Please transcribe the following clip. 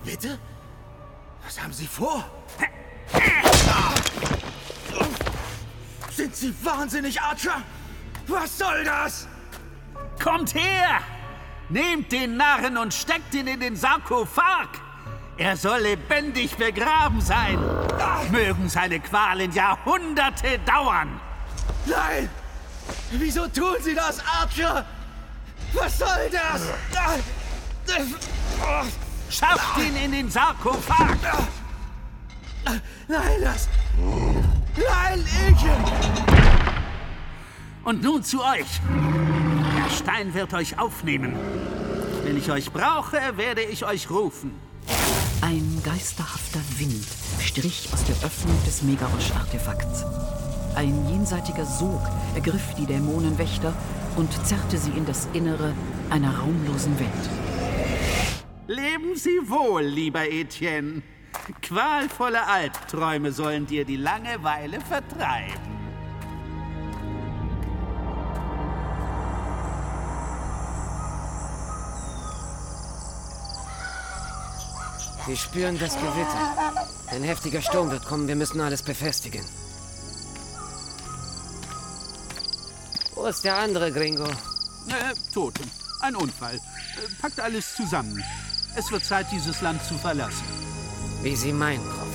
Bitte? Was haben Sie vor? Sind Sie wahnsinnig, Archer? Was soll das? Kommt her! Nehmt den Narren und steckt ihn in den Sarkophag! Er soll lebendig begraben sein! Mögen seine Qualen Jahrhunderte dauern! Nein! Wieso tun Sie das, Archer? Was soll das? Schafft ihn in den Sarkophag! Nein, Nein, ich! Und nun zu euch. Der Stein wird euch aufnehmen. Wenn ich euch brauche, werde ich euch rufen. Ein geisterhafter Wind strich aus der Öffnung des Megarosch-Artefakts. Ein jenseitiger Sog ergriff die Dämonenwächter und zerrte sie in das Innere einer raumlosen Welt. Leben Sie wohl, lieber Etienne. Qualvolle Albträume sollen dir die Langeweile vertreiben. Wir spüren das Gewitter. Ein heftiger Sturm wird kommen, wir müssen alles befestigen. Wo ist der andere Gringo? Toten. Ein Unfall. Packt alles zusammen. Es wird Zeit, dieses Land zu verlassen. Wie Sie meinen, Prof.